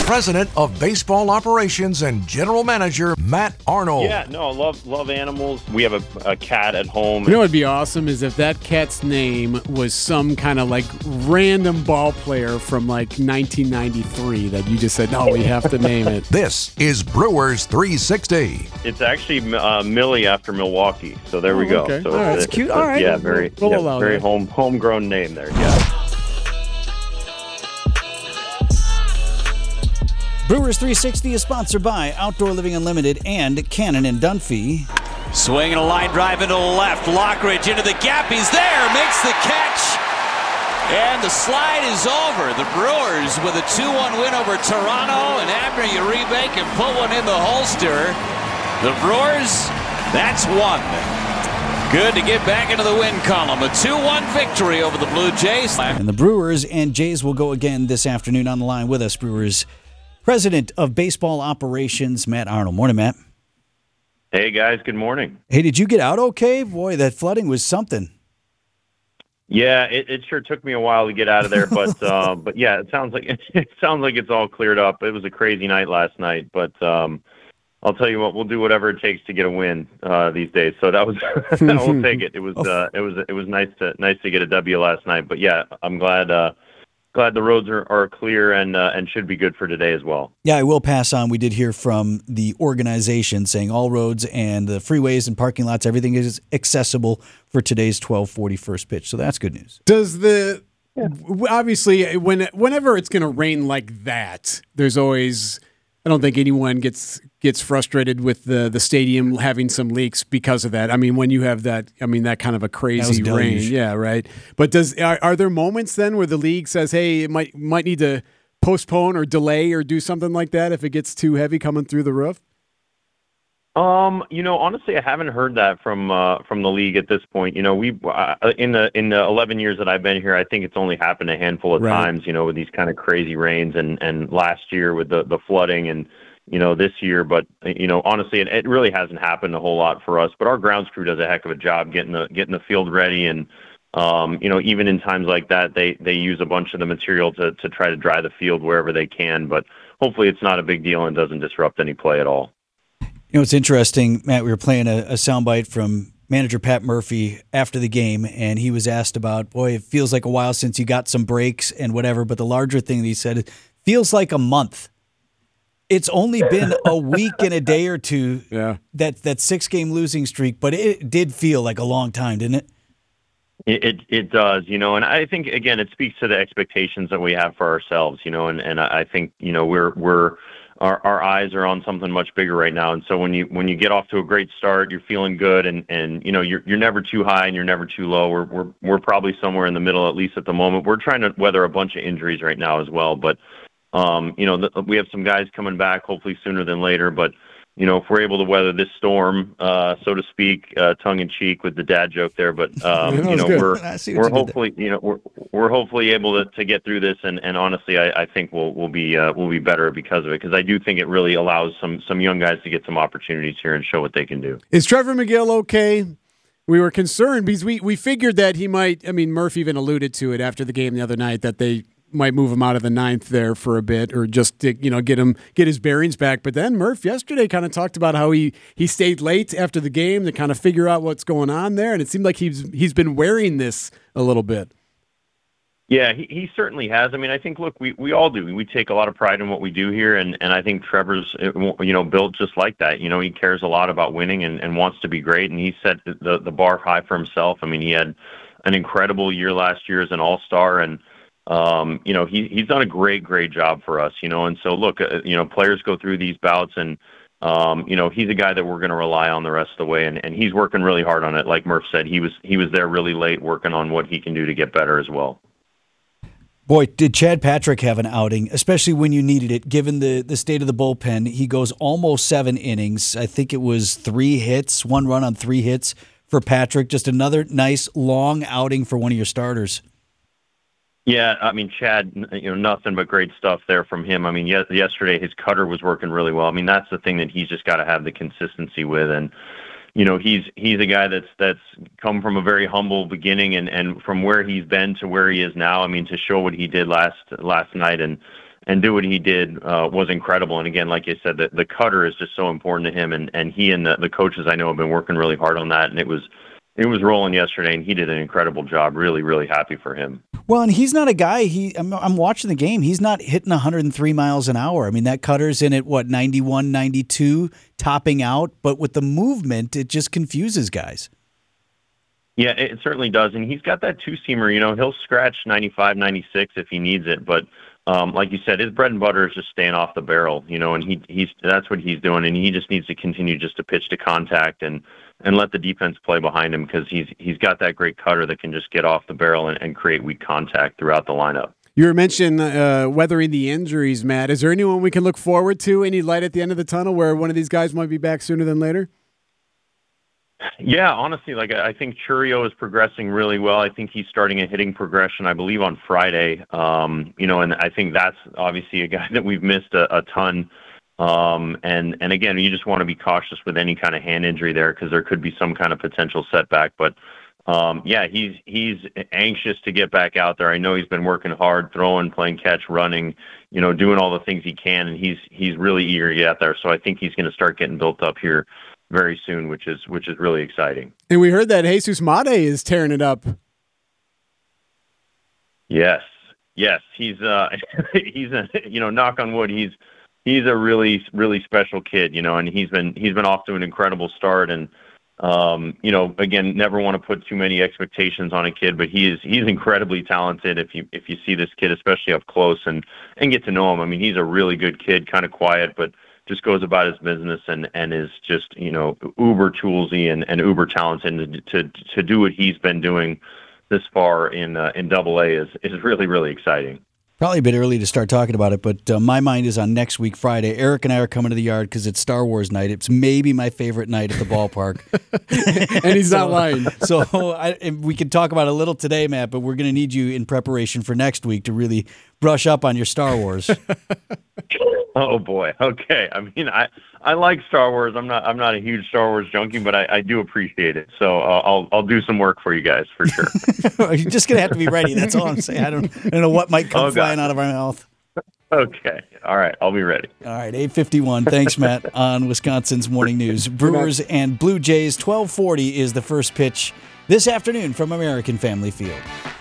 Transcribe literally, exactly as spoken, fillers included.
President of Baseball Operations and General Manager Matt Arnold. Yeah, no, I love love animals. We have a, a cat at home. You know what would be awesome is if that cat's name was some kind of like random ball player from like nineteen ninety-three that you just said, no, we have to name it. This is Brewers three sixty. It's actually uh, Millie after Milwaukee, so there oh, we go. Okay. So All right, it's, that's cute. It's, All right. Yeah, very, we'll yeah, allow very that. home homegrown name there. Yeah. Brewers three sixty is sponsored by Outdoor Living Unlimited and Cannon and Dunphy. Swinging a line drive into the left. Lockridge into the gap. He's there. Makes the catch. And the slide is over. The Brewers with a two one win over Toronto. And Abner Uribe can put one in the holster. The Brewers, that's one. Good to get back into the win column. A two one victory over the Blue Jays. And the Brewers and Jays will go again this afternoon. On the line with us, Brewers President of Baseball Operations, Matt Arnold. Morning, Matt. Hey, guys. Good morning. Hey, did you get out okay? Boy, that flooding was something. Yeah, it, it sure took me a while to get out of there, but uh, but yeah, it sounds like it sounds like it's all cleared up. It was a crazy night last night, but um, I'll tell you what, we'll do whatever it takes to get a win uh, these days. So that was we'll take it. It was uh, it was it was nice to nice to get a W last night. But yeah, I'm glad. Uh, Glad the roads are, are clear and uh, and should be good for today as well. Yeah, I will pass on. We did hear from the organization saying all roads and the freeways and parking lots, everything is accessible for today's twelve forty first pitch. So that's good news. Does the yeah. obviously when whenever it's going to rain like that, there's always I don't think anyone gets gets frustrated with the the stadium having some leaks because of that. I mean, when you have that, I mean that kind of a crazy rain, yeah, right. But does are, are there moments then where the league says, "Hey, it might might need to postpone or delay or do something like that if it gets too heavy coming through the roof"? Um, you know, honestly, I haven't heard that from uh, from the league at this point. You know, we uh, in the in the eleven years that I've been here, I think it's only happened a handful of right. times. You know, with these kind of crazy rains, and and last year with the the flooding, and you know this year. But you know, honestly, it, it really hasn't happened a whole lot for us. But our grounds crew does a heck of a job getting the getting the field ready, and um, you know, even in times like that, they they use a bunch of the material to to try to dry the field wherever they can. But hopefully, it's not a big deal and doesn't disrupt any play at all. You know, it's interesting, Matt, we were playing a, a soundbite from manager Pat Murphy after the game, and he was asked about, boy, it feels like a while since you got some breaks and whatever, but the larger thing that he said, it feels like a month. It's only been a week and a day or two, yeah. that, that six-game losing streak, but it did feel like a long time, didn't it? It, it it does, you know, and I think, again, it speaks to the expectations that we have for ourselves, you know, and, and I think, you know, we're we're – Our our eyes are on something much bigger right now, and so when you when you get off to a great start, you're feeling good, and, and you know you're you're never too high and you're never too low. We're we're we're probably somewhere in the middle, at least at the moment. We're trying to weather a bunch of injuries right now as well, but um, you know the, we have some guys coming back hopefully sooner than later. But you know if we're able to weather this storm, uh, so to speak, uh, tongue in cheek with the dad joke there, but um, you know good. we're we're hopefully you know we're we're hopefully able to, to get through this, and, and honestly, I, I think we'll we'll be uh, we'll be better because of it, because I do think it really allows some some young guys to get some opportunities here and show what they can do. Is Trevor McGill okay? We were concerned because we, we figured that he might. I mean, Murph even alluded to it after the game the other night that they might move him out of the ninth there for a bit, or just to, you know get him get his bearings back. But then Murph yesterday kind of talked about how he he stayed late after the game to kind of figure out what's going on there, and it seemed like he's he's been wearing this a little bit. Yeah, he, he certainly has. I mean, I think, look, we, we all do. We take a lot of pride in what we do here, and, and I think Trevor's, you know, built just like that. You know, he cares a lot about winning and, and wants to be great, and he set the, the bar high for himself. I mean, he had an incredible year last year as an all-star, and, um, you know, he he's done a great, great job for us, you know. And so, look, uh, you know, players go through these bouts, and, um, you know, he's a guy that we're going to rely on the rest of the way, and, and he's working really hard on it. Like Murph said, he was he was there really late working on what he can do to get better as well. Boy, did Chad Patrick have an outing, especially when you needed it, given the, the state of the bullpen. He goes almost seven innings. I think it was three hits, one run on three hits for Patrick. Just another nice, long outing for one of your starters. Yeah, I mean, Chad, you know, nothing but great stuff there from him. I mean, yes, yesterday his cutter was working really well. I mean, that's the thing that he's just got to have the consistency with. And you know, he's he's a guy that's that's come from a very humble beginning, and, and from where he's been to where he is now. I mean, to show what he did last last night and and do what he did uh, was incredible. And again, like you said, the, the cutter is just so important to him, and, and he and the, the coaches I know have been working really hard on that, and it was it was rolling yesterday, and he did an incredible job. Really, really happy for him. Well, and he's not a guy, he I'm, I'm watching the game, he's not hitting one hundred three miles an hour. I mean, that cutter's in at, what, ninety-one, ninety-two, topping out, but with the movement, it just confuses guys. Yeah, it certainly does, and he's got that two-seamer. You know, he'll scratch ninety-five, ninety-six if he needs it, but um, like you said, his bread and butter is just staying off the barrel, you know, and he he's that's what he's doing, and he just needs to continue just to pitch to contact and and let the defense play behind him, because he's he's got that great cutter that can just get off the barrel and, and create weak contact throughout the lineup. You were mentioning uh, weathering the injuries, Matt. Is there anyone we can look forward to? Any light at the end of the tunnel where one of these guys might be back sooner than later? Yeah, honestly, like I think Chourio is progressing really well. I think he's starting a hitting progression, I believe, on Friday. Um, you know, and I think that's obviously a guy that we've missed a, a ton. Um, and and again, you just want to be cautious with any kind of hand injury there, because there could be some kind of potential setback. But um, yeah, he's he's anxious to get back out there. I know he's been working hard, throwing, playing catch, running, you know, doing all the things he can, and he's he's really eager to get out there. So I think he's going to start getting built up here very soon, which is which is really exciting. And we heard that Jesus Mate is tearing it up. Yes, yes, he's uh, he's a, you know, knock on wood, he's he's a really really special kid, you know, and he's been he's been off to an incredible start, and um, you know, again, never want to put too many expectations on a kid, but he is he's incredibly talented. If you if you see this kid, especially up close, and and get to know him, I mean, he's a really good kid, kind of quiet, but just goes about his business and, and is just, you know, uber toolsy and, and uber talented. To, to to do what he's been doing this far in uh, in Double A is is really, really exciting. Probably a bit early to start talking about it, but uh, my mind is on next week, Friday. Eric and I are coming to the yard because it's Star Wars night. It's maybe my favorite night at the ballpark. And he's so, not lying. So I, we can talk about it a little today, Matt, but we're going to need you in preparation for next week to really brush up on your Star Wars. Oh boy. Okay. I mean, I, I like Star Wars. I'm not I'm not a huge Star Wars junkie, but I, I do appreciate it. So uh, I'll I'll do some work for you guys for sure. You're just gonna have to be ready. That's all I'm saying. I don't I don't know what might come oh, flying out of our mouth. Okay. All right. I'll be ready. All right. eight fifty-one. Thanks, Matt, on Wisconsin's Morning News. Brewers and Blue Jays. twelve forty is the first pitch this afternoon from American Family Field.